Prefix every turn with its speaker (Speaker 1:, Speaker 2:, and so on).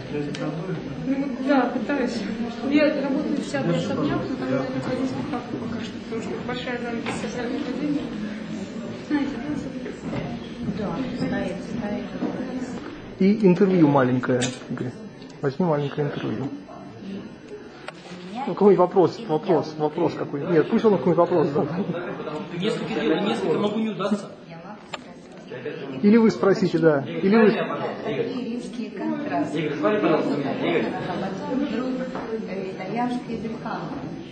Speaker 1: Ну, да, пытаюсь. Я работаю вся для особняк, но там это ходить никак пока что, потому что большая занятость социальной жизни. Знаете, да?
Speaker 2: Да, стоит.
Speaker 3: И интервью маленькое, Игорь. Возьми маленькое интервью. Ну, какой вопрос какой. Нет, пусть он какой вопрос задаст.
Speaker 4: Несколько могу не удастся.
Speaker 3: Или вы спросите, да. Или вы...
Speaker 2: Такие римские контрасты.
Speaker 4: Игорь, смотри, пожалуйста, Игорь.
Speaker 2: Друг итальянской бриканты.